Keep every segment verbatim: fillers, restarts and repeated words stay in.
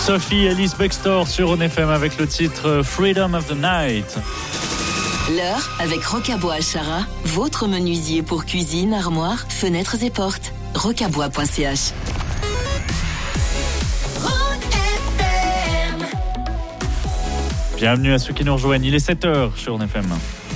Sophie Ellis Bextor sur On F M avec le titre Freedom of the Night. L'heure avec Rocabois Achara, votre menuisier pour cuisine, armoire, fenêtres et portes. rocabois point c h. Bienvenue à ceux qui nous rejoignent, il est sept heures sur On F M.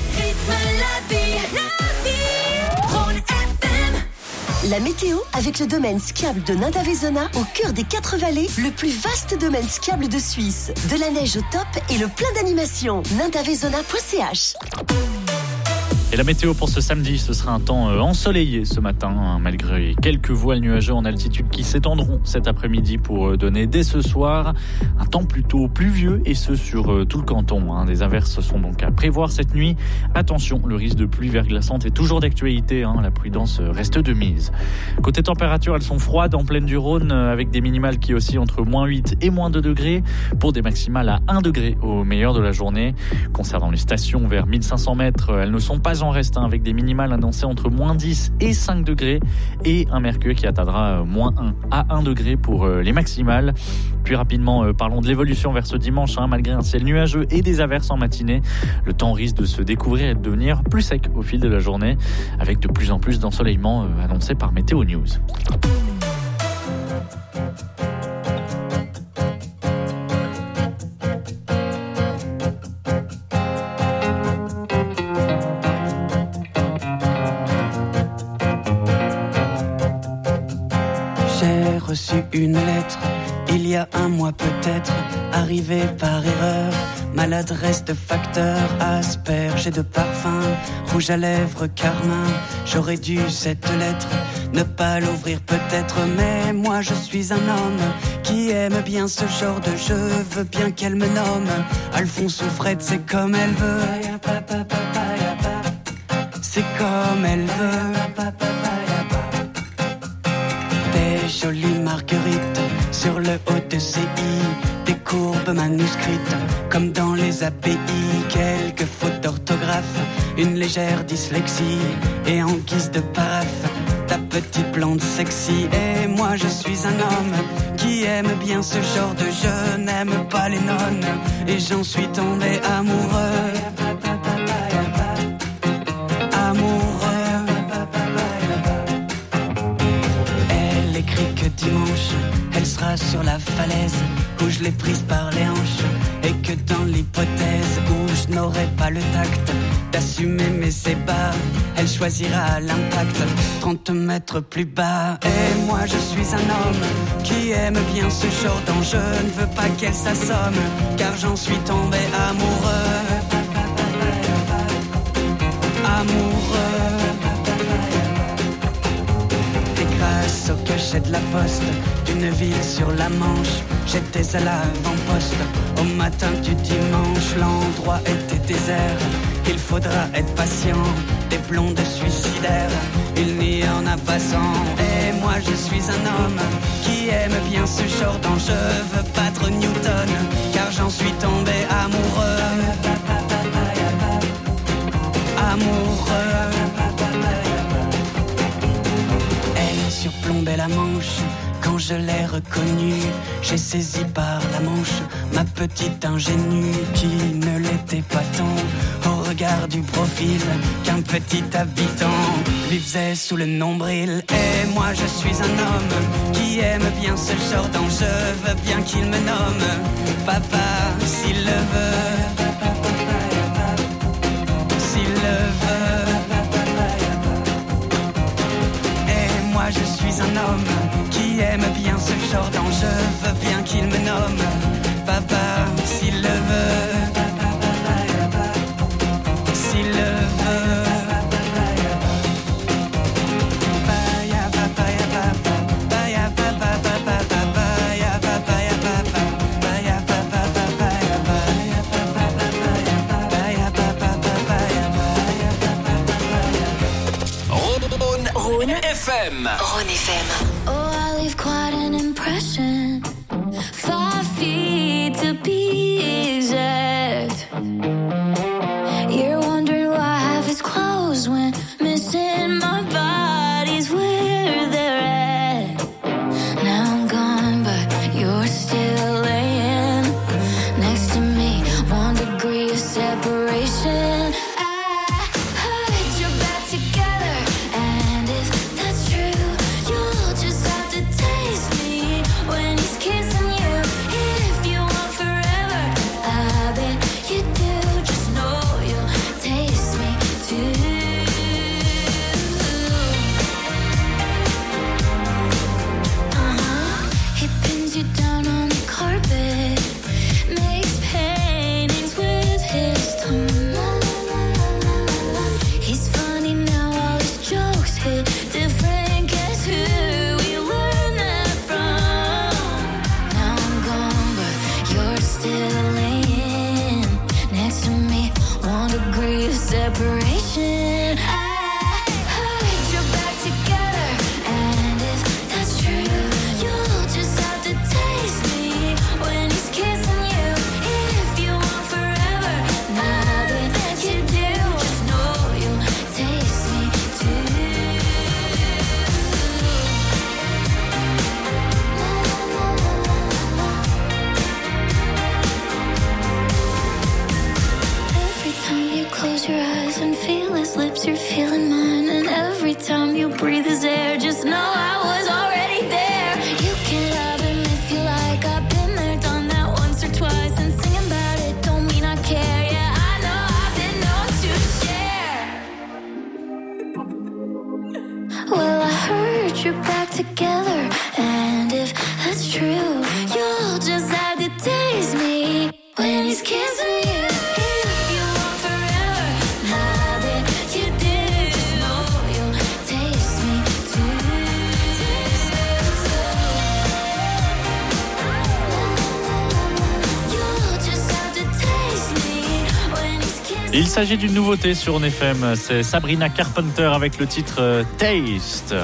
La météo avec le domaine skiable de Nanda-Vezona au cœur des quatre vallées, le plus vaste domaine skiable de Suisse. De la neige au top et le plein d'animation. nanda-vezona point c h. Et la météo pour ce samedi, ce sera un temps ensoleillé ce matin, hein, malgré quelques voiles nuageux en altitude qui s'étendront cet après-midi pour donner dès ce soir un temps plutôt pluvieux et ce sur tout le canton. Hein. Des averses sont donc à prévoir cette nuit. Attention, le risque de pluie verglaçante est toujours d'actualité, hein, la prudence reste de mise. Côté température, elles sont froides en plaine du Rhône avec des minimales qui oscillent entre moins huit et moins deux degrés pour des maximales à un degré au meilleur de la journée. Concernant les stations vers mille cinq cents mètres, elles ne sont pas en reste hein, avec des minimales annoncées entre moins dix et cinq degrés et un mercure qui atteindra euh, moins un à un degré pour euh, les maximales. Puis rapidement, euh, parlons de l'évolution vers ce dimanche. Hein, malgré un ciel nuageux et des averses en matinée, le temps risque de se découvrir et de devenir plus sec au fil de la journée avec de plus en plus d'ensoleillement euh, annoncé par Météo News. Reçu une lettre, il y a un mois peut-être, arrivée par erreur, maladresse de facteur, asperge et de parfum, rouge à lèvres, carmin, j'aurais dû cette lettre, ne pas l'ouvrir peut-être, mais moi je suis un homme qui aime bien ce genre de jeu, veux bien qu'elle me nomme, Alphonse ou Fred, c'est comme elle veut, c'est comme elle veut. Jolie marguerite sur le haut de C I, des courbes manuscrites comme dans les A P I, quelques fautes d'orthographe, une légère dyslexie et en guise de paraphe ta petite blonde sexy. Et moi je suis un homme qui aime bien ce genre de jeu, n'aime pas les nonnes et j'en suis tombé amoureux. Dimanche, elle sera sur la falaise où je l'ai prise par les hanches et que dans l'hypothèse où je n'aurai pas le tact d'assumer mes ébats, elle choisira l'impact trente mètres plus bas. Et moi je suis un homme qui aime bien ce genre d'enjeu, ne veux pas qu'elle s'assomme car j'en suis tombé amoureux. Amoureux. Grâce au cachet de la poste d'une ville sur la Manche, j'étais à l'avant-poste au matin du dimanche, l'endroit était désert, il faudra être patient, des blondes suicidaires, il n'y en a pas cent. Et moi je suis un homme qui aime bien ce genre d'enjeu, veux battre Newton car j'en suis tombé amoureux. Amoureux. Surplombait la Manche, quand je l'ai reconnue, j'ai saisi par la manche ma petite ingénue qui ne l'était pas tant au regard du profil qu'un petit habitant lui faisait sous le nombril. Et moi je suis un homme qui aime bien ce genre d'enjeu, veux bien qu'il me nomme papa s'il le veut, s'il le veut. Moi je suis un homme qui aime bien ce genre d'enjeu, veux bien qu'il me nomme papa s'il le veut, s'il le veut. Rhône F M. Rhône F M. Oh, I leave quite an impression. Five feet to be exact. You're wondering why half is closed when missing my body's where they're at. Now I'm gone, but you're still laying. put your back together. And if that's true, you'll just have to taste me when he's kissing you. If you want forever, now that you do, you'll taste me too. Taste me too. You'll just have to taste me when he's kissing. Il s'agit d'une nouveauté sur N F M, c'est Sabrina Carpenter avec le titre Taste.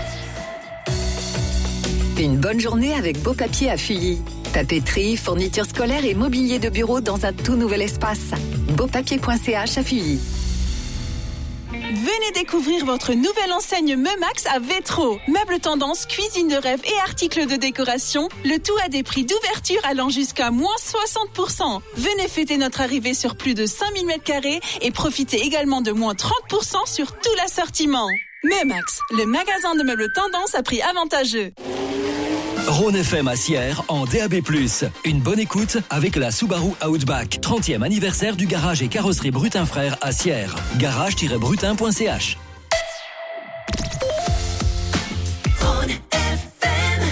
Une bonne journée avec Beau Papier à Fully. Papeterie, fournitures scolaires et mobilier de bureau dans un tout nouvel espace. beaupapier point c h à Fully. Venez découvrir votre nouvelle enseigne Meumax à Vétro. Meubles tendance, cuisine de rêve et articles de décoration, le tout à des prix d'ouverture allant jusqu'à moins soixante pour cent. Venez fêter notre arrivée sur plus de cinq mille mètres carrés et profitez également de moins trente pour cent sur tout l'assortiment. Meumax, le magasin de meubles tendance à prix avantageux. Rhône F M à Sierre en D A B plus. Une bonne écoute avec la Subaru Outback. trentième anniversaire du garage et carrosserie Brutin Frères à Sierre. garage tiret brutin point c h. Rhône F M.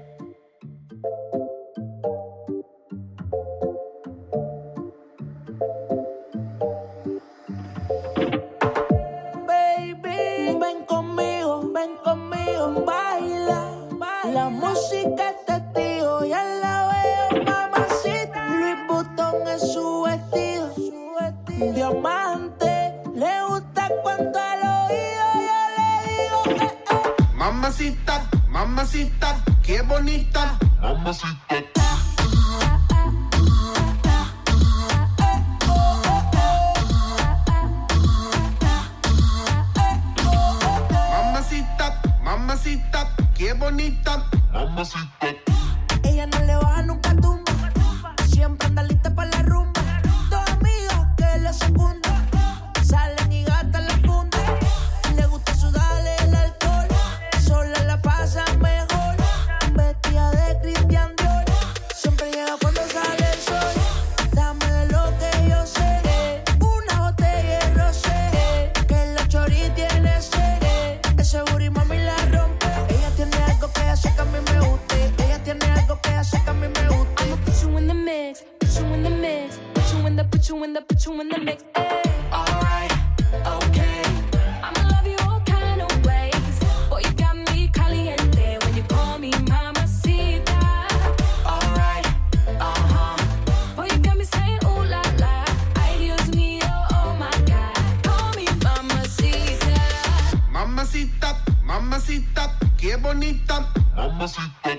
Baby, ven conmigo, ven conmigo, baila. La música es testigo, ya la veo, mamacita. Louis Vuitton es su vestido, su vestido. Diamante, le gusta cuando al oído yo le digo, eh, eh. Mamacita, mamacita, qué bonita. Mamacita. Mamacita, mamacita, qué bonita. Mamacita. Ella no le baja nunca tumba, siempre anda lista para la rumba. Dos amigas que la secundan, salen y gastan la funda. Le gusta sudarle el alcohol, sola la pasa mejor. Vestida de Christian Dior, siempre llega cuando sale el sol. Dame de lo que yo sé, una botella de rosé, que la chori tiene sed. Ese booty mami la rompe. Ella tiene algo que hace que a mí me guste. Ella tiene algo que hace que a mí me guste. I'ma put you in the mix, put you in the mix, put you in the, put you in the, put you in the mix. Ay. Alright, okay. I'ma love you all kind of ways. Boy, you got me caliente when you call me mamacita. Alright, uh-huh. Boy, you got me saying ooh la la. Ay, Dios mío, oh my God. Call me mamacita. Mamacita, mamacita, qué bonita. Mamacita.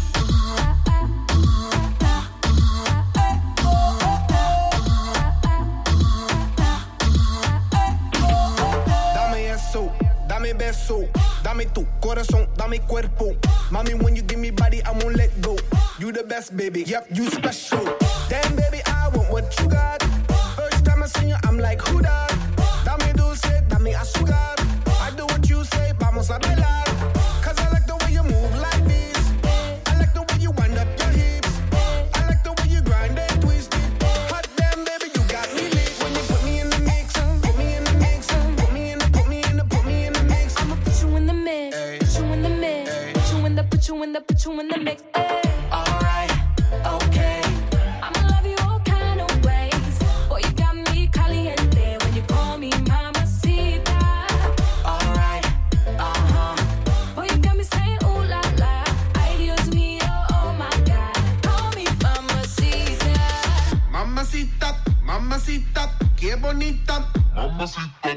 Dame eso, dame beso, dame tu corazón, dame cuerpo. Mami, when you give me body, I won't let go. You the best, baby, yep, you special. Damn, baby, I want what you got. First time I see you, I'm like, who that? Dame dulce, dame azúcar. I do what you say, vamos a bailar. Cause I like the way you move like this. I like the way you wind up your hips. I like the way you grind and twist it. Hot damn, baby, you got me lit. When you put me in the mix, put me in the mix, put me in the, put me in the, put me in the mix. I'ma put you in the mix, Ay. put you in the mix, Ay. put you in the, put you in the, put you in the mix. Ay. Alright, okay. I'ma love you all kind of ways. Boy, you got me caliente when you call me mamacita. Alright, uh-huh. Boy, you got me saying ooh la la. Ay, Dios mío, oh my God. Call me mamacita. Mamacita, mamacita, qué bonita. Mamacita.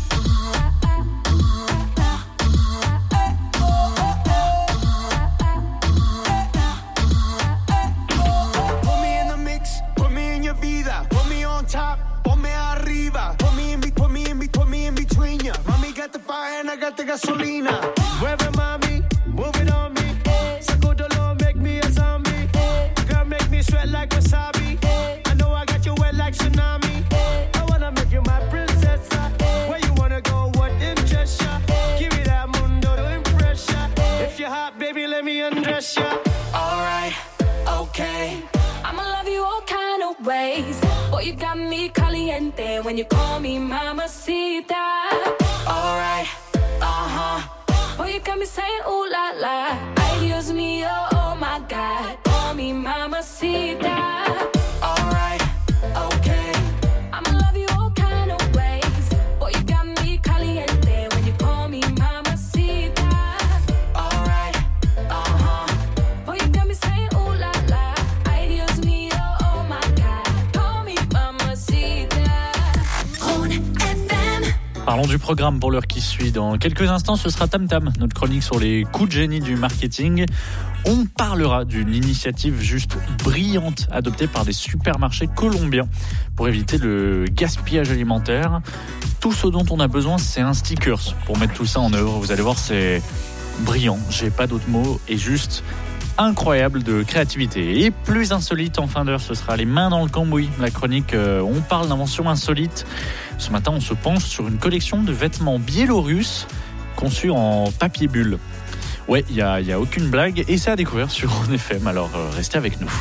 Put me in the mix, put me in your vida. Put me on top, ponme arriba. Put me in, be- put me in, be- put me in between ya. Mami got the fire and I got the gasolina. Mueve mami, move it on me. Sacudolo, make me a zombie. Girl, make me sweat like wasabi. I know I got you wet like tsunami. I wanna make you my princess. Where you wanna go, what interests ya? Give me that mundo to impress ya. If you're hot, baby, let me undress ya. Alright, okay. I'ma love you all kind of ways. Boy, you got me caliente when you call me mamacita. Alright, uh-huh. Boy, you got me me saying ooh la la. Ay Dios mío, oh my God. Call me mamacita. Alright, okay. I'ma love you all kind of ways. Boy, you got me caliente when you call me mamacita. Alright, uh-huh. Boy, you got me saying ooh la la. Ay Dios mío, oh my God. Call me mamacita. Rhône F M. Parlons du programme pour l'heure qui suit. Dans quelques instants, ce sera Tam Tam, notre chronique sur les coups de génie du marketing. On parlera d'une initiative juste brillante adoptée par des supermarchés colombiens pour éviter le gaspillage alimentaire. Tout ce dont on a besoin, c'est un sticker pour mettre tout ça en œuvre. Vous allez voir, c'est brillant, j'ai pas d'autres mots, et juste incroyable de créativité. Et plus insolite en fin d'heure, ce sera les mains dans le cambouis. La chronique, euh, on parle d'inventions insolites. Ce matin, on se penche sur une collection de vêtements biélorusses conçus en papier bulle. Ouais, il n'y a, y a aucune blague, et c'est à découvrir sur Rhône F M, alors euh, restez avec nous.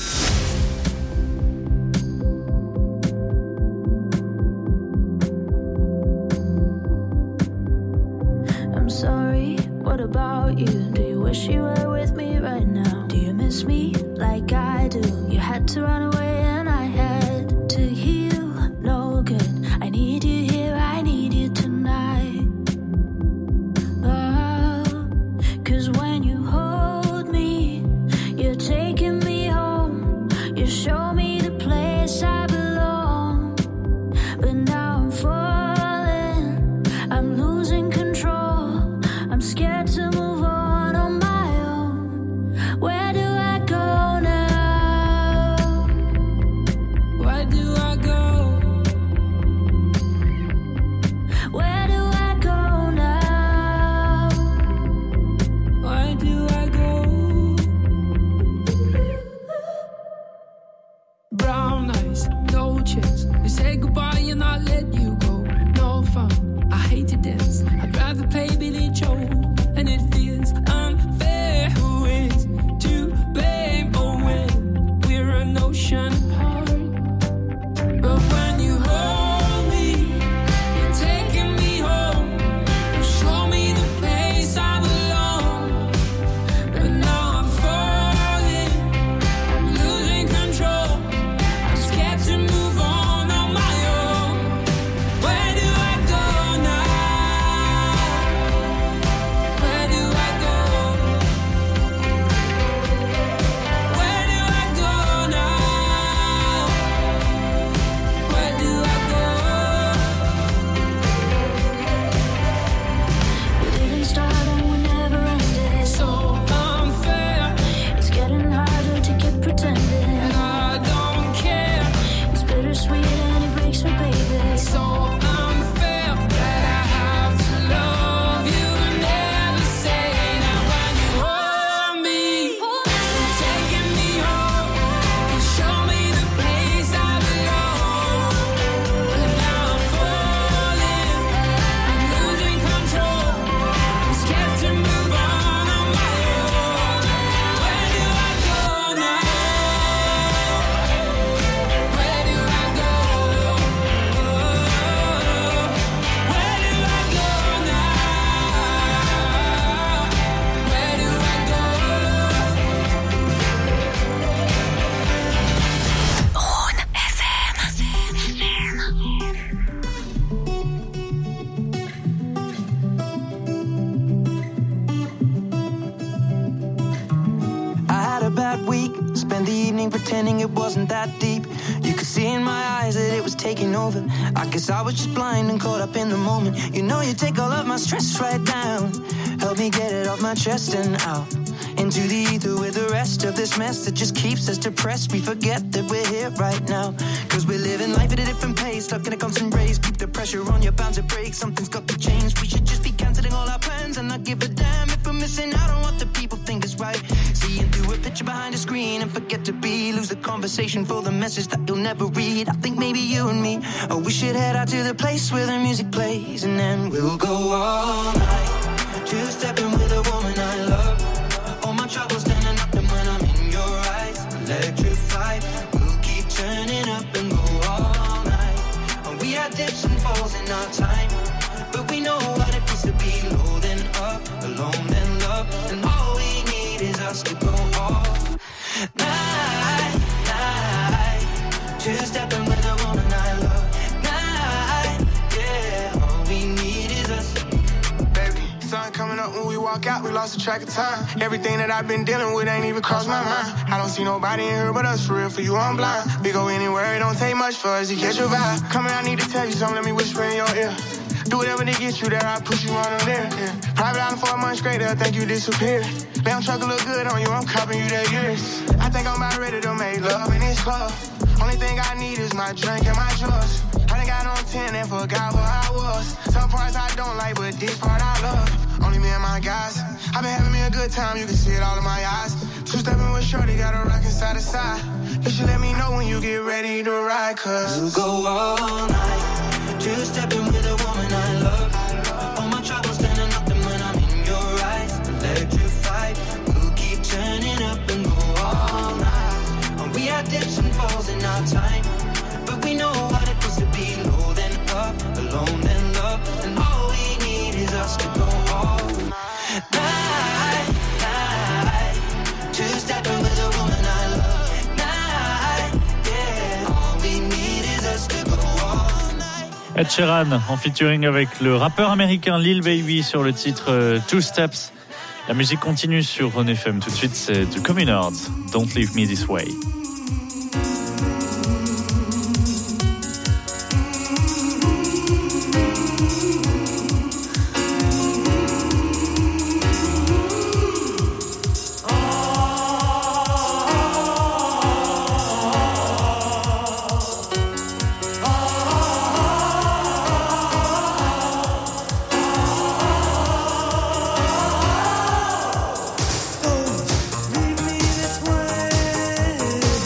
I'm sorry, what about you? Do you wish you were with me right now? Do you miss me like I do? You had to run away and I had to heal. No good, I need you here, I need you tonight. Oh, 'cause when you hold me, you're taking me home. You show me the place I belong. But now I'm falling, I'm losing control. I'm scared to move on on my own. Where do I go now? Where do I go? Where do I go now? Where do I go? Brown eyes, no chance. You say goodbye and I let you go. No fun, I hate to dance. I'd rather play Billy Joe. And it feels unfair. Who is to blame? Oh, when we're an ocean apart. But when you hold me, you're taking me home. You show me the place I belong. But now I'm falling, I'm losing control. I'm scared to move on on my own. Where do I go now? Where do I go? Where do I go now? Where do I go? We didn't start and we never ended. So unfair, It's getting harder to keep pretending. and I don't care. It's bittersweet and it breaks me, baby. So unfair that I have to love you and never say that. When you hold me, you're taking me home. You show me the place I belong. But now I'm falling, I'm losing control. I'm scared to move on on my own. Where do I go now? Where do I go? Where do I go now? Where do I go? Rhône F I had a bad week, spent the evening pretending it wasn't that deep. You could see in my eyes that it was taking over. I guess I was just blind and caught up in the moment. You know you take all of my stress right down. Help me get it off my chest and out into the ether with the rest of this mess that just keeps us depressed. We forget that we're here right now, 'cause we're living life at a different pace, stuck in a constant race. Keep the pressure on, you're bound to break. Something's got to change. We should just be cancelling all our plans and not give a damn if we're missing out on what the people think is right. Seeing through a picture behind a screen and forget to be. Lose the conversation for the message that you'll never read. I think maybe you and me, oh, we should head out to the place where the music plays, and then we'll go all night. Two-stepping with a woman I love. All my troubles standing up, and when I'm in your eyes, electrified. We'll keep turning up and go all night. And we had dips and falls in our time, but we know what it feels to be low then up, alone then us to go all night, night. Two-stepping with a woman I love. Night, yeah, all we need is us. Baby, sun coming up when we walk out, we lost the track of time. Everything that I've been dealing with ain't even crossed my mind. I don't see nobody in here but us, for real, for you I'm blind. We go anywhere, it don't take much for us to catch your vibe. Come here, I need to tell you something, let me whisper in your ear. Do whatever to get you there, I push you on them there. Yeah. Private island for a month straight, they'll think you disappeared. Damn truck look good on you, I'm copping you that years. I think I'm about ready to make love in this club. Only thing I need is my drink and my drugs. I done got on ten and forgot where I was. Some parts I don't like, but this part I love. Only me and my guys. I been having me a good time, you can see it all in my eyes. Two-stepping with shorty, got a rockin' side to side. You should let me know when you get ready to ride, cause we'll go all night. Two-stepping with a woman I love. All my troubles standing nothing when I'm in your eyes. Electrified, we'll keep turning up and go all night. And we had dips and falls in our time, but we know what it feels to be low then up, alone then love. And all we need is us to go all night, night. Two-stepping with a woman I love. Night, yeah, all we need is us to go all night. Ed Sheeran en featuring avec le rappeur américain Lil Baby sur le titre Two Steps. La musique continue sur Rhône F M. Tout de suite, c'est The Communards, Don't Leave Me This Way. Leave me this way.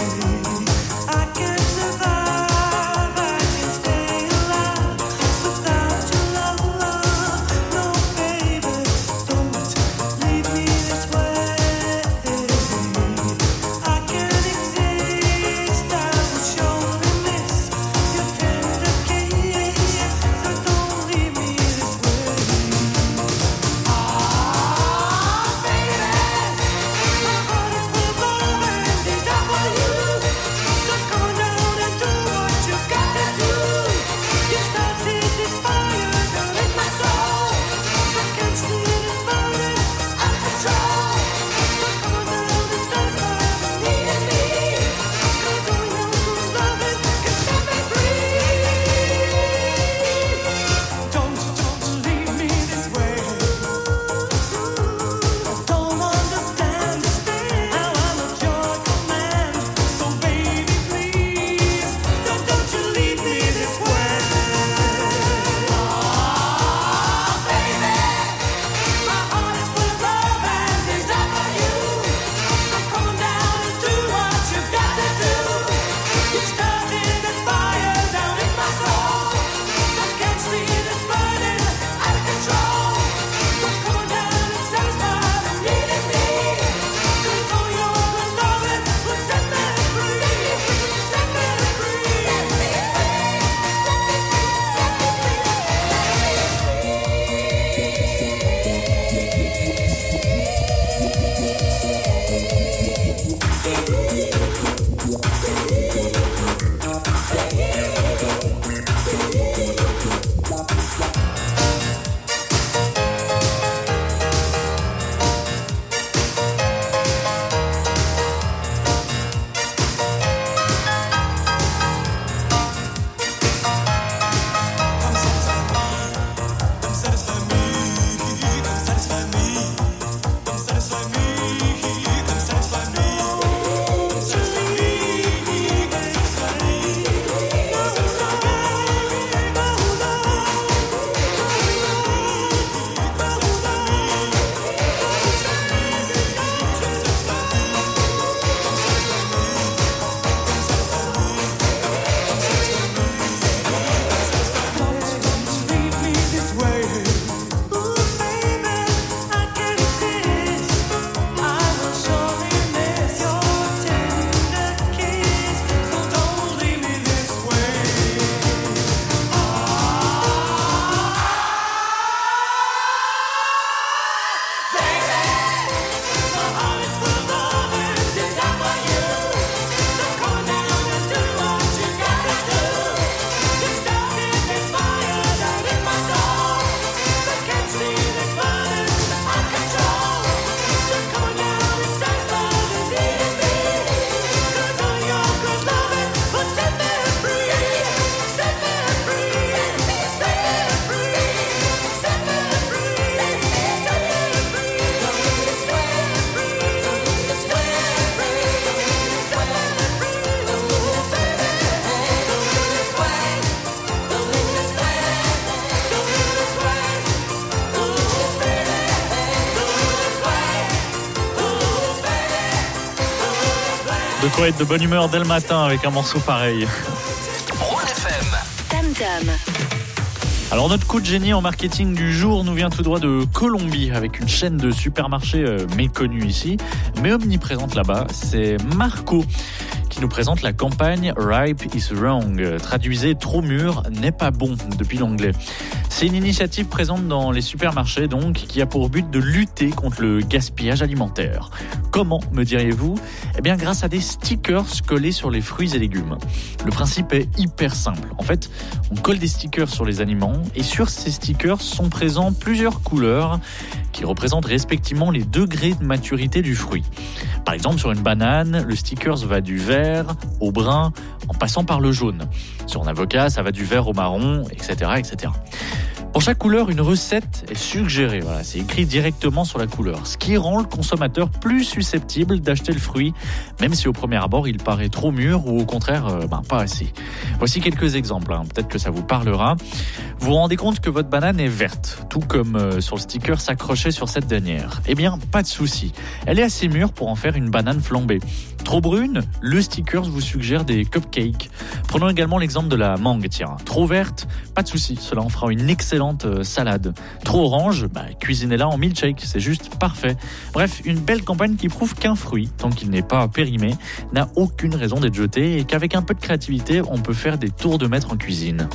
De quoi être de bonne humeur dès le matin avec un morceau pareil. Rhône F M. Tam Tam. Alors notre coup de génie en marketing du jour nous vient tout droit de Colombie avec une chaîne de supermarchés euh, méconnue ici, mais omniprésente là-bas, c'est Marco qui nous présente la campagne Ripe is Wrong. Traduisez trop mûr n'est pas bon depuis l'anglais. C'est une initiative présente dans les supermarchés donc qui a pour but de lutter contre le gaspillage alimentaire. Comment, me diriez-vous ? Eh bien grâce à des stickers collés sur les fruits et légumes. Le principe est hyper simple. En fait, on colle des stickers sur les aliments et sur ces stickers sont présents plusieurs couleurs qui représentent respectivement les degrés de maturité du fruit. Par exemple, sur une banane, le sticker va du vert au brun en passant par le jaune. Sur un avocat, ça va du vert au marron, et cetera, et cetera. Pour chaque couleur, une recette est suggérée. Voilà, c'est écrit directement sur la couleur, ce qui rend le consommateur plus susceptible d'acheter le fruit, même si au premier abord il paraît trop mûr ou au contraire euh, ben, pas assez. Voici quelques exemples, hein. Peut-être que ça vous parlera. Vous vous rendez compte que votre banane est verte, tout comme euh, sur le sticker s'accrochait sur cette dernière. Eh bien, pas de souci. Elle est assez mûre pour en faire une banane flambée. Trop brune, le sticker vous suggère des cupcakes. Prenons également l'exemple de la mangue, tiens. Trop verte, pas de souci, cela en fera une excellente euh, salade. Trop orange, bah, cuisinez-la en milkshake, c'est juste parfait. Bref, une belle campagne qui prouve qu'un fruit, tant qu'il n'est pas périmé, n'a aucune raison d'être jeté et qu'avec un peu de créativité, on peut faire des tours de maître en cuisine.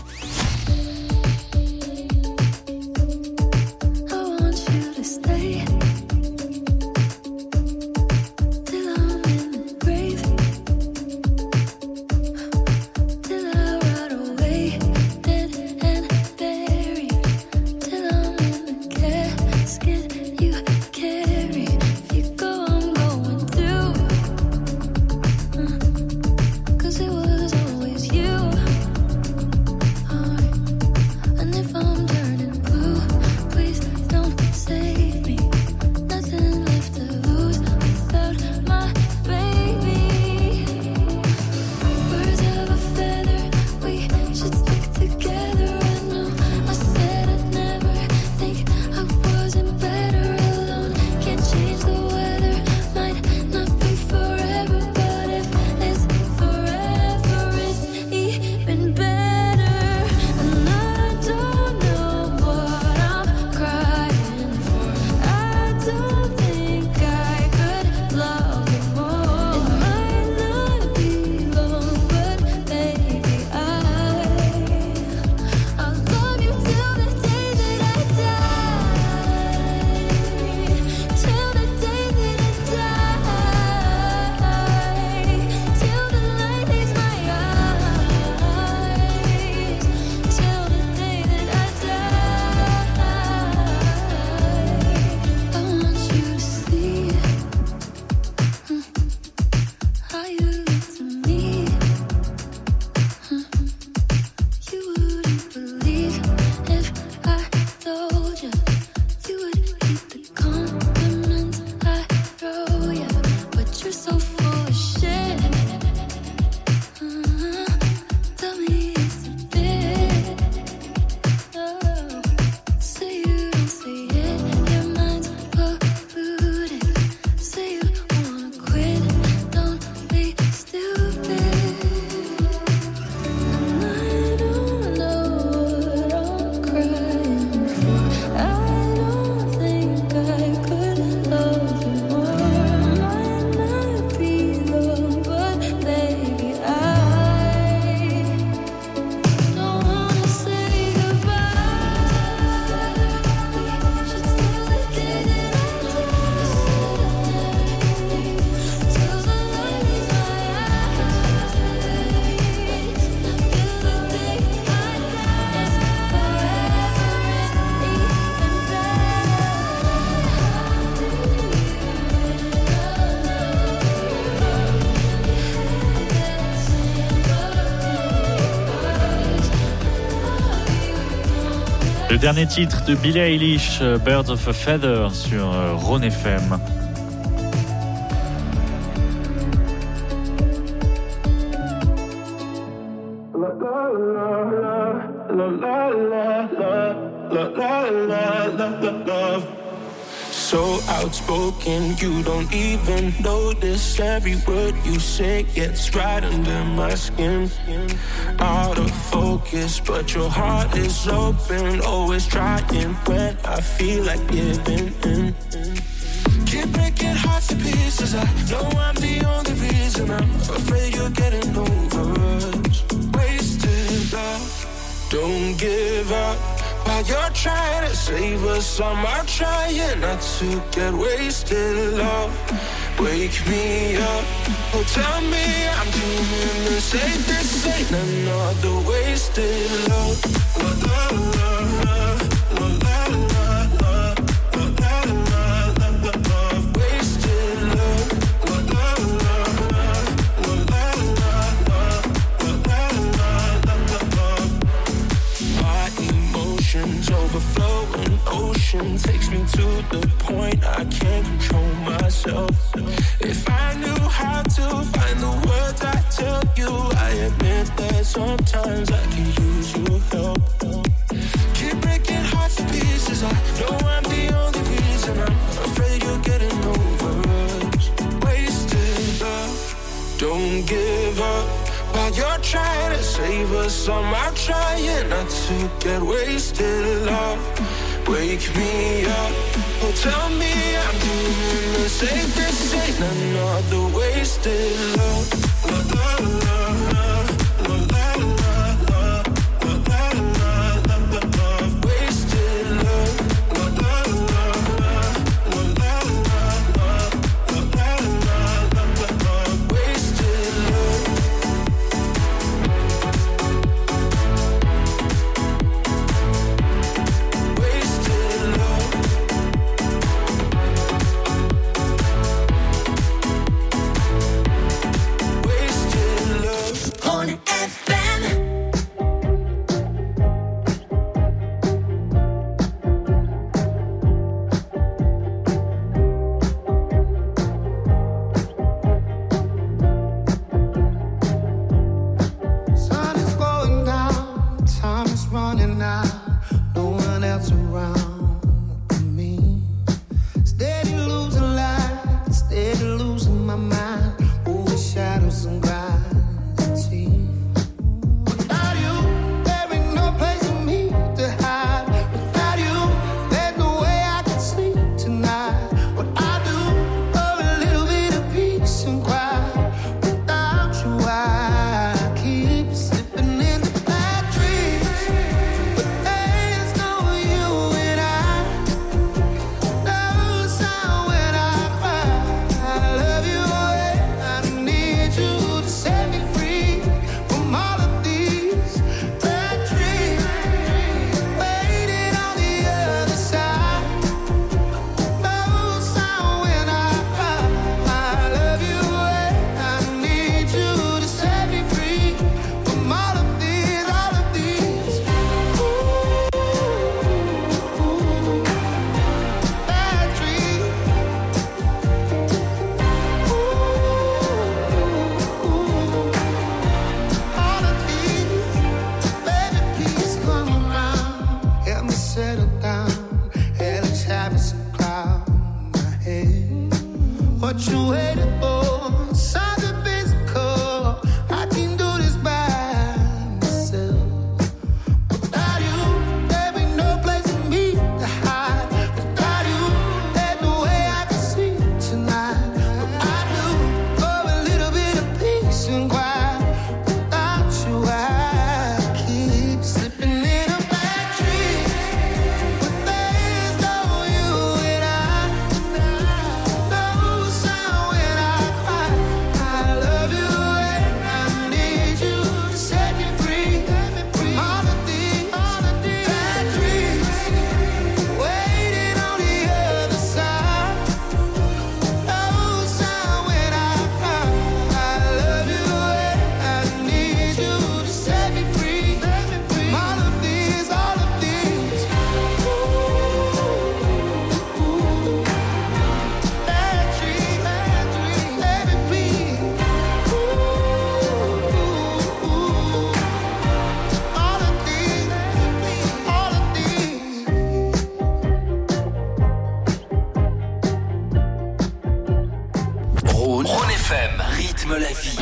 Le dernier titre de Billie Eilish, Birds of a Feather, sur Rhône F M. So outspoken, you don't even notice. Every word you say gets right under my skin. Out of focus, but your heart is open. Always trying when I feel like giving in. Keep breaking hearts to pieces. I know I'm the only reason. I'm afraid you're getting over us. Wasted love, don't give up. While you're trying to save us, I'm trying not to get wasted. Love, wake me up. Oh, tell me I'm doing the same. This ain't another wasted love. Love, love, love, love, love, love, love, love, love, love, love, wasted love. Love, love, love, love, love, love, love, love, love. My emotions overflowing, ocean takes me to the point I can't control myself. If I knew how to find the words I tell you, I admit that sometimes I can use your help. Keep breaking hearts to pieces. I know I'm the only reason. I'm afraid you're getting over us. Wasted love, don't give up. While you're trying to save us, I'm trying not to get wasted. Love, wake me up. Oh, tell me I'm doing the same. This ain't another wasted love. Love, love, love, love, love, love, love, love, love, love, love, love, wasted love. Love, love, love, love, love, love, love, love, love, love, love, wasted love. When I F M, rythme la vie.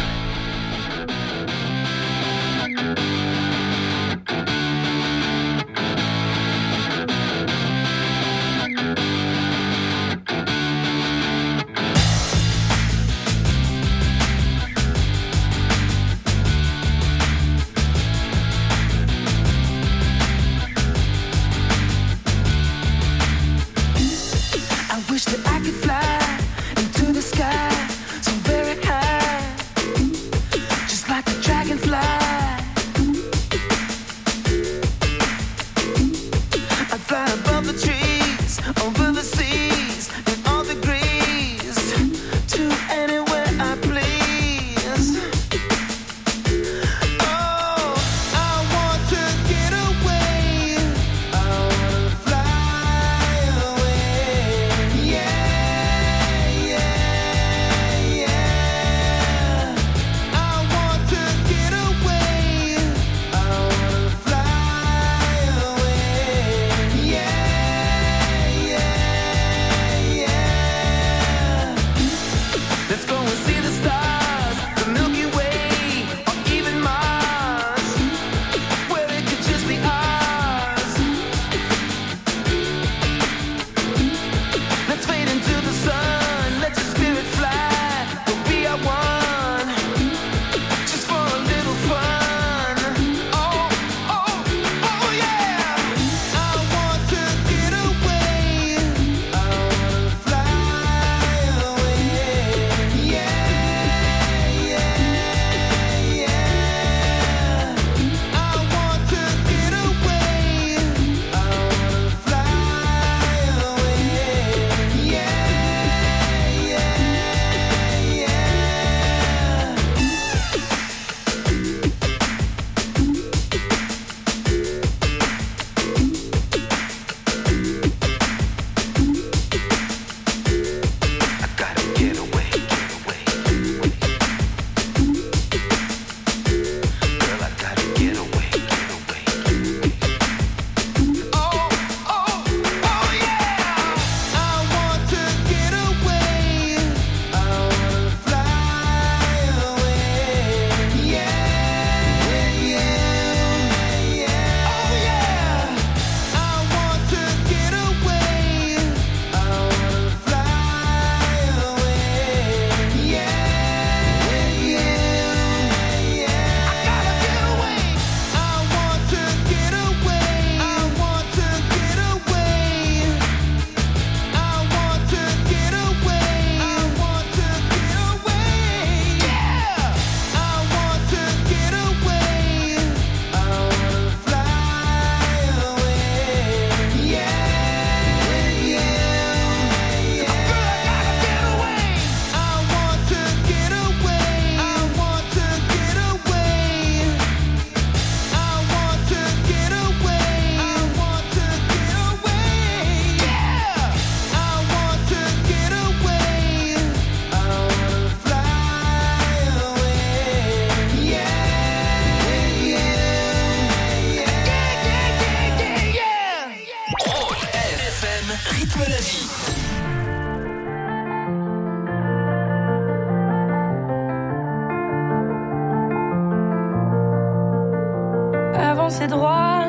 Avancer droit,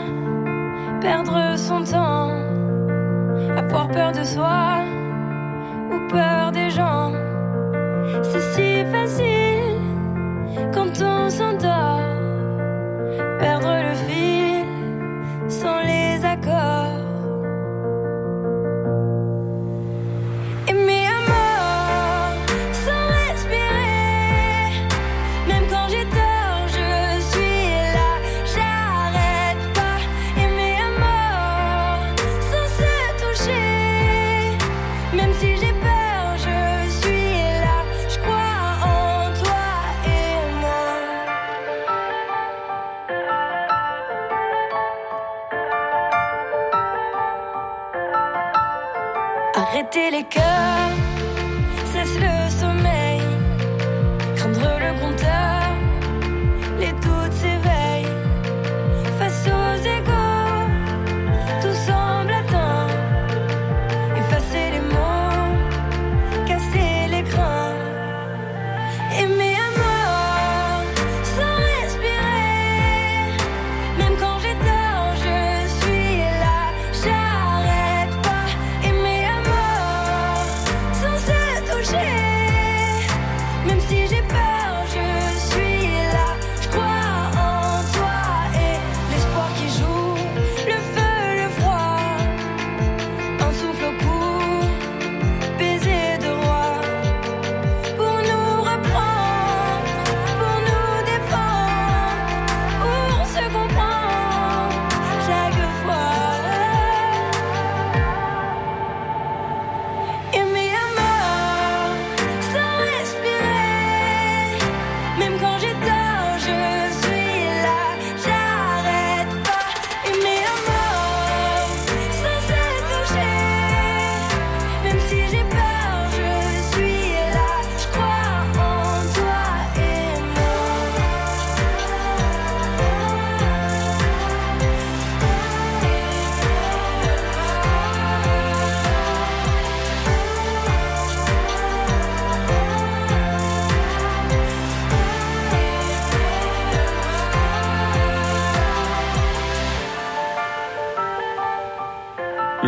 perdre son temps, avoir peur de soi ou peur des gens. C'est si facile quand on s'endort, perdre le fil sans les accords. Aimer à mort sans respirer, même quand j'ai tort, je suis là, j'arrête pas. Aimer à mort sans se toucher, même si j'ai peur,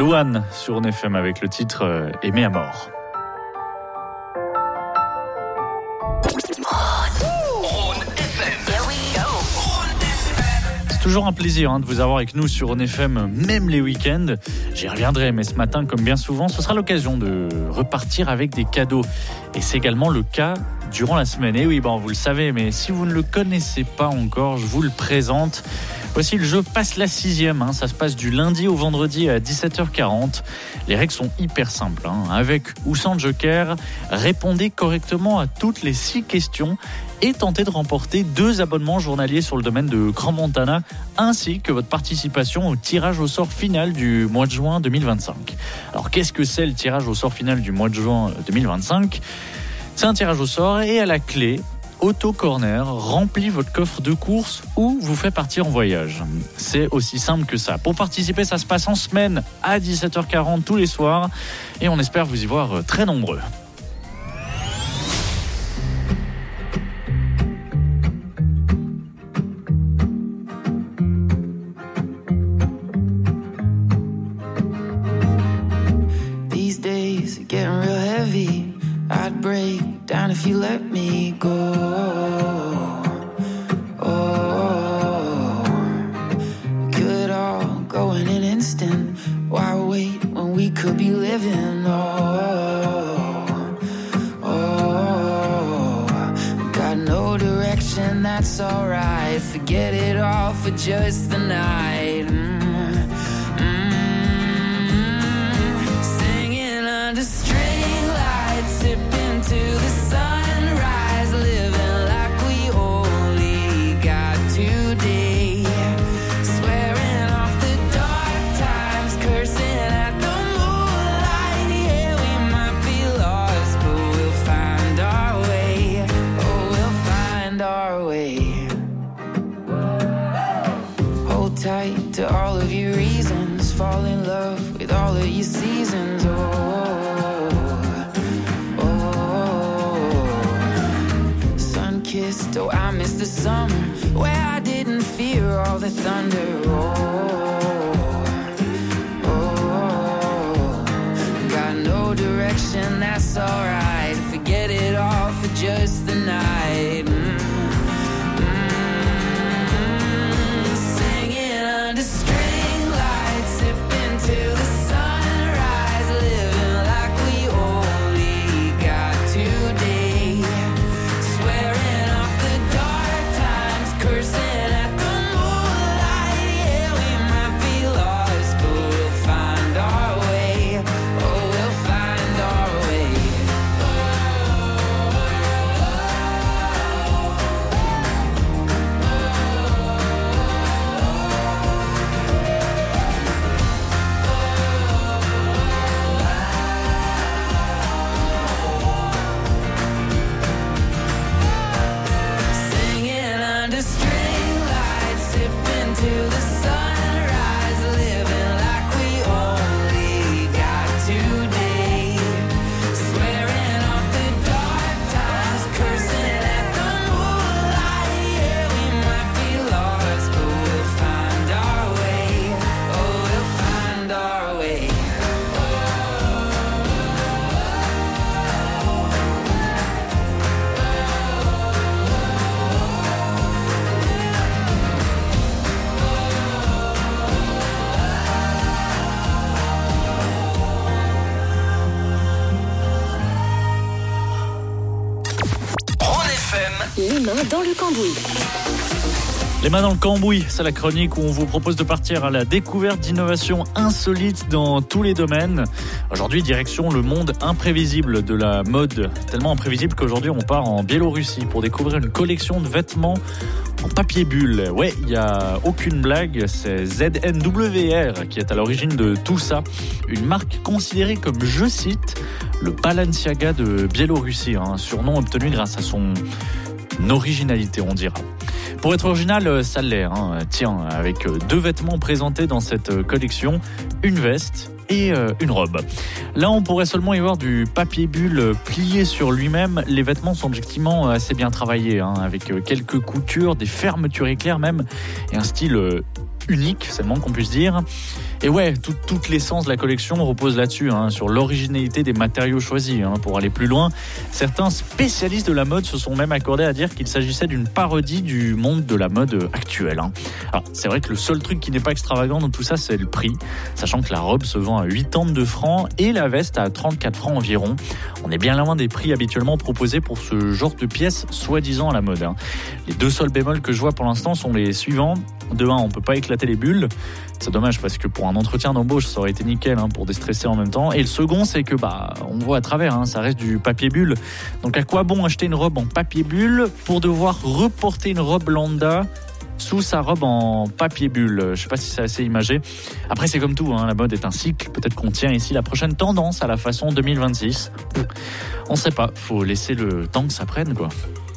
Louane sur Rhône F M avec le titre euh, Aimé à mort. Toujours un plaisir hein, de vous avoir avec nous sur Rhône F M, même les week-ends. J'y reviendrai, mais ce matin, comme bien souvent, ce sera l'occasion de repartir avec des cadeaux. Et c'est également le cas durant la semaine. Et oui, bon, vous le savez, mais si vous ne le connaissez pas encore, je vous le présente. Voici le jeu Passe la sixième. Hein. Ça se passe du lundi au vendredi à dix-sept heures quarante. Les règles sont hyper simples. Hein. Avec ou sans joker, répondez correctement à toutes les six questions et tentez de remporter deux abonnements journaliers sur le domaine de Grand Montana, ainsi que votre participation au tirage au sort final du mois de juin deux mille vingt-cinq. Alors qu'est-ce que c'est le tirage au sort final du mois de juin deux mille vingt-cinq ? C'est un tirage au sort et à la clé, Auto Corner remplit votre coffre de courses ou vous fait partir en voyage. C'est aussi simple que ça. Pour participer, ça se passe en semaine à dix-sept heures quarante tous les soirs et on espère vous y voir très nombreux. These days are getting real heavy. I'd break down if you let me go. Oh, we could all go in an instant. Why wait when we could be living? Oh, oh, got no direction, that's alright. Forget it all for just the night. Mm, mm, singing under string lights, sipping to the sunrise, living like we only got today. Swearing off the dark times, cursing at the moonlight. Yeah, we might be lost, but we'll find our way. Oh, we'll find our way. Hold tight to all of your reasons, fall in love with all of your seasons. Oh, kissed, oh I missed the summer where I didn't fear all the thunder. Oh, oh, got no direction, that's alright. Forget it all for just the night. Mm, mm, singing under string lights, sipping to the sunrise, living like we only got today. Swearing off the dark times, cursing at the moonlight. Yeah, we might be lost, but we'll find our way. Oh, we'll find our way. Singing under string lights, sipping to the sunrise, living like we only got today. Swearing off the dark times, cursing at the moonlight. Yeah, we might be lost, but we'll find our way. Oh, we'll find our way. Rhône F M. Les mains dans le cambouis. Les mains dans le cambouis, c'est la chronique où on vous propose de partir à la découverte d'innovations insolites dans tous les domaines. Aujourd'hui, direction le monde imprévisible de la mode. Tellement imprévisible qu'aujourd'hui, on part en Biélorussie pour découvrir une collection de vêtements en papier bulle. Ouais, il n'y a aucune blague, c'est Z N W R qui est à l'origine de tout ça. Une marque considérée comme, je cite, le Balenciaga de Biélorussie, un surnom obtenu grâce à son originalité, on dira. Pour être original, ça l'est. Hein. Tiens, avec deux vêtements présentés dans cette collection, une veste et une robe. Là, on pourrait seulement y voir du papier bulle plié sur lui-même. Les vêtements sont objectivement assez bien travaillés, hein, avec quelques coutures, des fermetures éclairs même, et un style unique, c'est le moins qu'on puisse dire. Et ouais, tout, toute l'essence de la collection repose là-dessus, hein, sur l'originalité des matériaux choisis. Hein. Pour aller plus loin, certains spécialistes de la mode se sont même accordés à dire qu'il s'agissait d'une parodie du monde de la mode actuelle. Hein. Alors, c'est vrai que le seul truc qui n'est pas extravagant dans tout ça, c'est le prix, sachant que la robe se vend à quatre-vingt-deux francs et la veste à trente-quatre francs environ. On est bien loin des prix habituellement proposés pour ce genre de pièces soi-disant à la mode. Hein. Les deux seuls bémols que je vois pour l'instant sont les suivants. De un, on peut pas éclater les bulles. C'est dommage parce que pour un entretien d'embauche, ça aurait été nickel hein, pour déstresser en même temps. Et le second, c'est que bah on voit à travers, hein, ça reste du papier bulle. Donc à quoi bon acheter une robe en papier bulle pour devoir reporter une robe lambda sous sa robe en papier bulle? Je sais pas si c'est assez imagé. Après, c'est comme tout, hein, la mode est un cycle. Peut-être qu'on tient ici la prochaine tendance à la façon deux mille vingt-six. On sait pas, faut laisser le temps que ça prenne, quoi.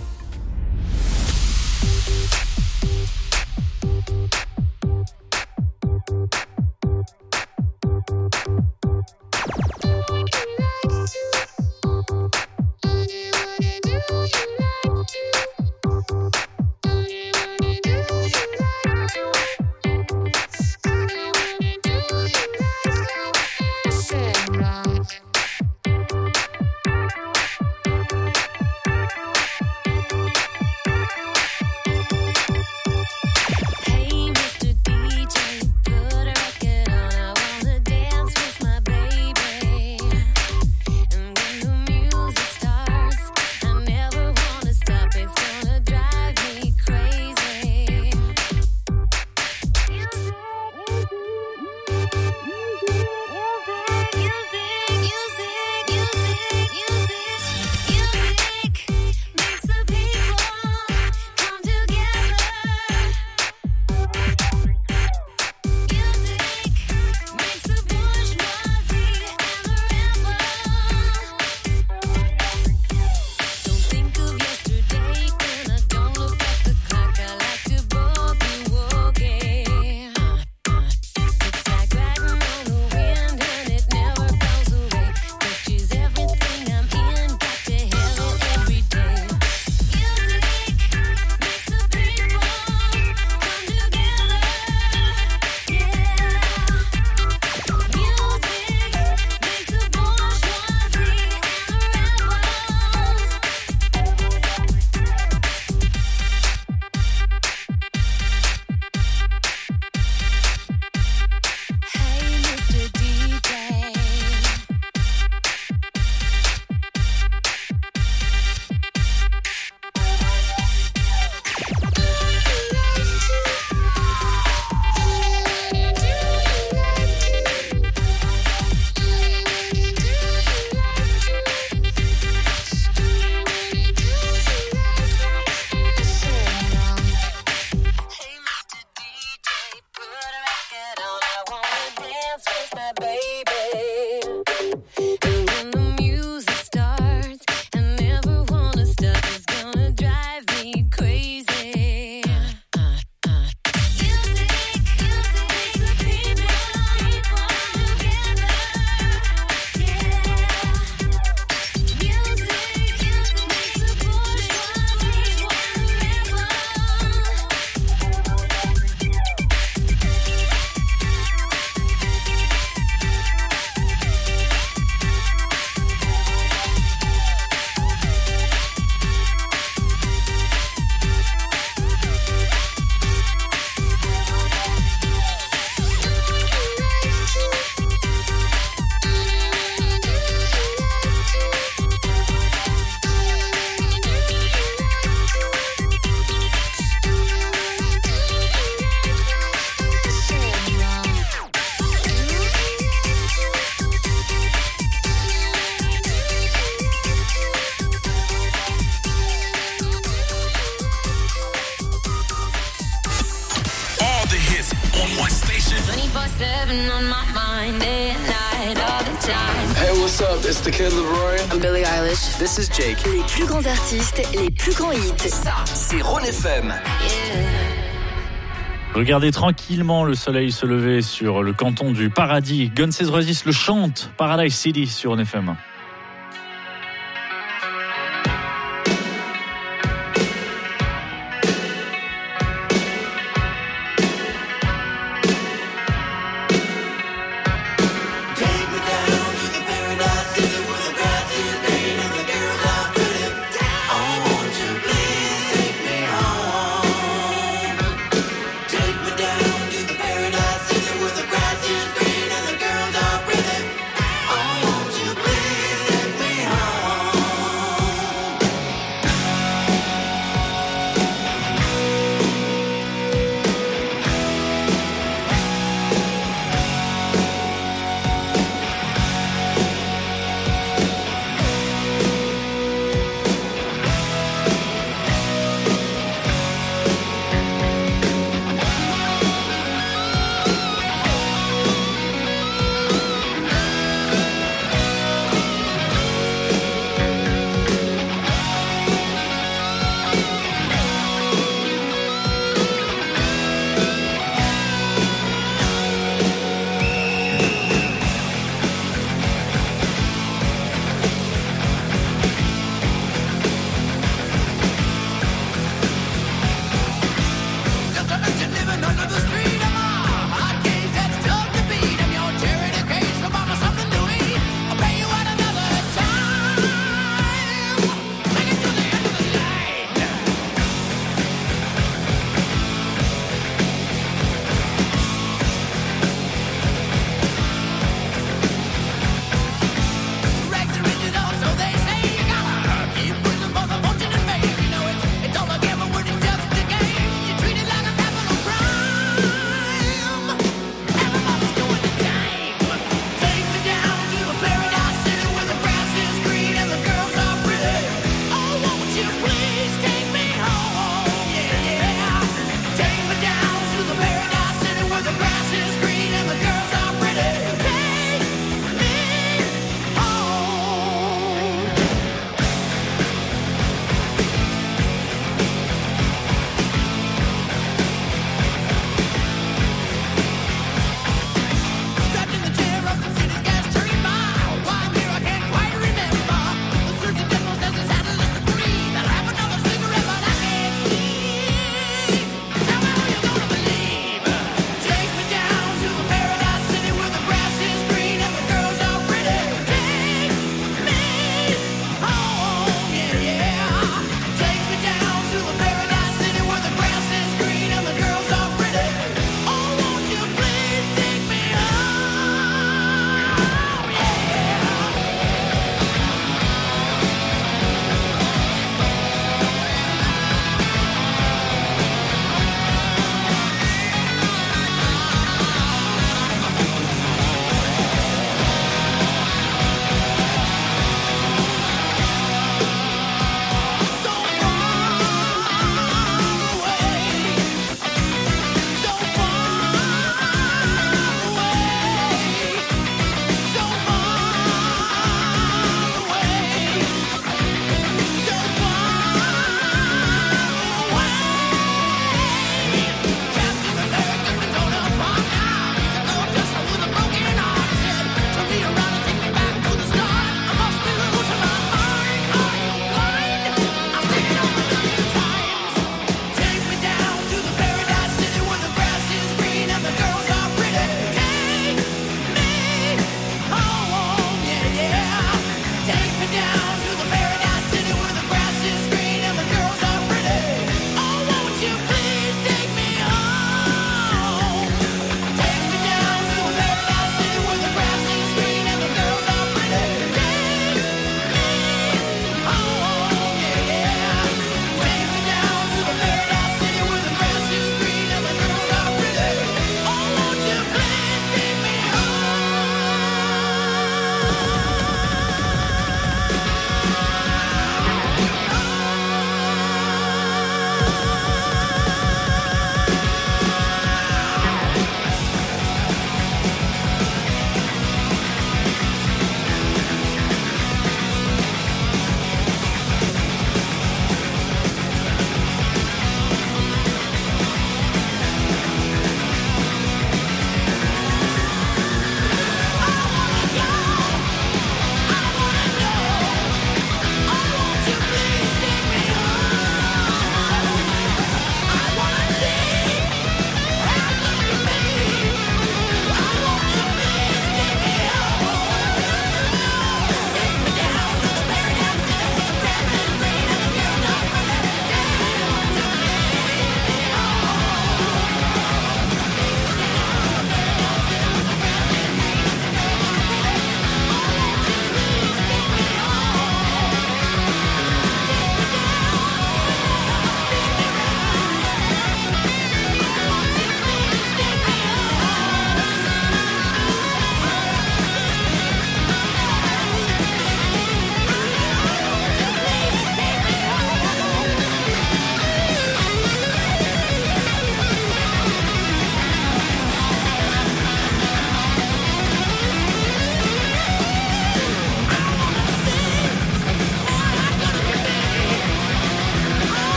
Hey, what's up? It's the Kid Leroy. I'm Billie Eilish. This is Jake. Les plus grands artistes, les plus grands hits. Ça, c'est Rhône F M. Regardez tranquillement le soleil se lever sur le canton du Paradis. Guns N' Roses le chante, Paradise City sur Rhône F M.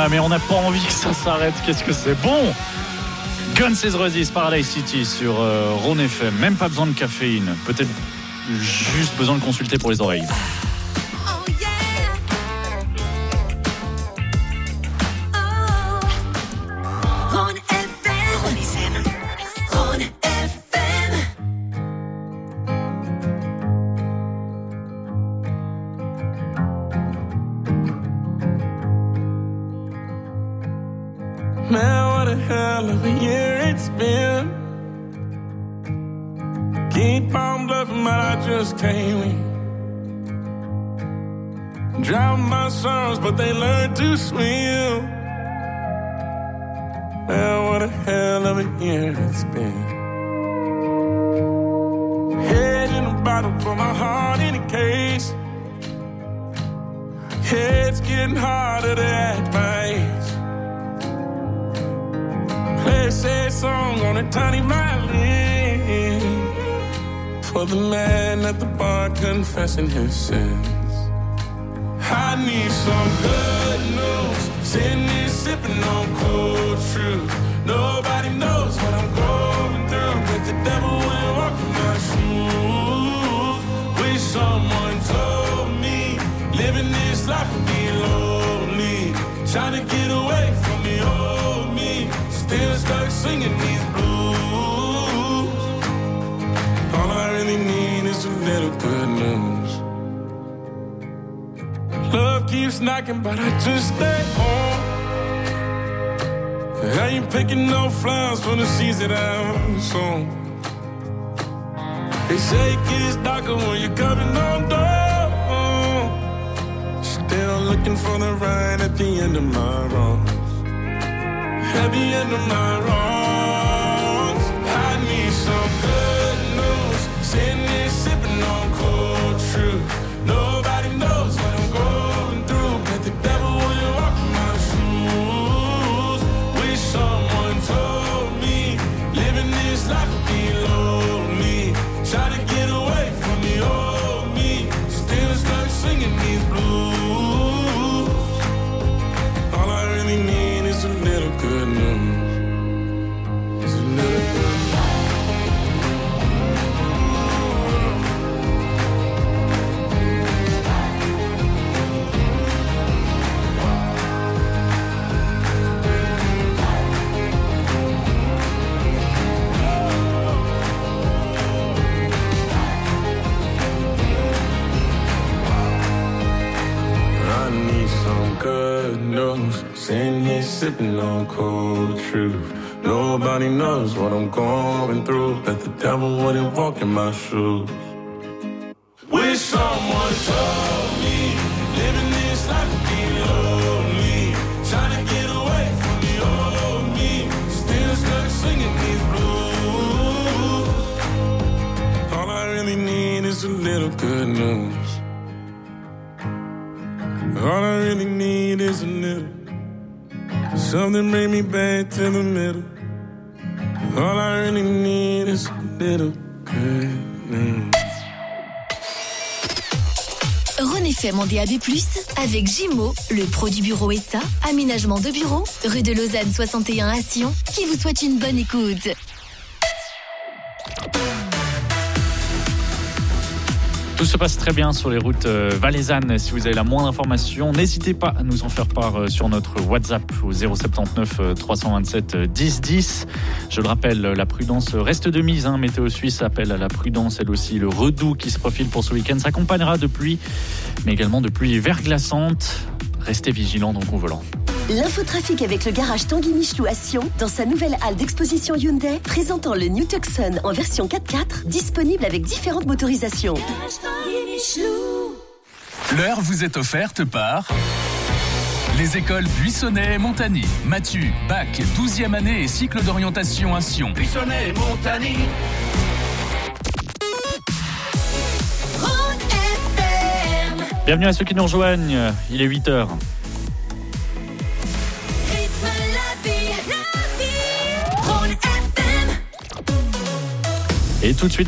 Ah, mais on n'a pas envie que ça s'arrête. Qu'est-ce que c'est bon! Guns N' Roses, Paradise City sur euh, Rhône F M. Même pas besoin de caféine. Peut-être juste besoin de consulter pour les oreilles. Man, what a hell of a year it's been. Keep on bluffing, but I just can't win. Drown my sorrows, but they learn to swim. Man, what a hell of a year it's been. Head in a bottle, put my heart in a case. It's getting harder to act my age. Play a sad song on a tiny violin for the man at the bar confessing his sins. I need some good news. Sitting here sipping on cold truth. Nobody knows what I'm going through, but the devil will walk in my shoes. Wish someone told me living this life would be lonely. Trying to get away from the old me. Still stuck singing these blues. All I really need is a little good news. Love keeps knocking, but I just stay home. I ain't picking no flowers for the seeds that I'm sown. They say it gets darker when you're coming on down. Still looking for the right at the end of my wrongs. At the end of my wrongs, I need some good news. Sitting here sipping on cold truth. Nobody knows what I'm going through, but the devil will walk in my shoes. Wish someone told me living this life would be lonely. Try to get away from the old me. Still stuck singing these blues. All I really need is a little good news. It's a little good I need some good news. Sitting here sipping on cold truth. Nobody knows what I'm going through, but the devil wouldn't walk in my shoes. Wish someone told me living this life would be lonely. Trying to get away from the old me. Still stuck singing these blues. All I really need is a little good news. All I really need is a little. Something bring me back to the middle. All I really need is a little good news. Rhône F M en D A B plus, avec Gimo, le pro du bureau S A, aménagement de bureau, rue de Lausanne soixante et un à Sion, qui vous souhaite une bonne écoute. Tout se passe très bien sur les routes valaisannes. Si vous avez la moindre information, n'hésitez pas à nous en faire part sur notre WhatsApp au zéro soixante-neuf trois cent vingt-sept dix dix. Je le rappelle, la prudence reste de mise. Hein. Météo Suisse appelle à la prudence, elle aussi. Le redoux qui se profile pour ce week-end s'accompagnera de pluie, mais également de pluie verglaçante. Restez vigilants donc au volant. L'infotrafic avec le garage Tanguy Michelou à Sion, dans sa nouvelle halle d'exposition Hyundai, présentant le New Tucson en version quatre-quatre, disponible avec différentes motorisations. L'heure vous est offerte par les écoles Buissonnet et Montagny. Mathieu, bac, douzième année et cycle d'orientation à Sion. Buissonnet et Montagny. Bienvenue à ceux qui nous rejoignent, il est huit heures. Et tout de suite,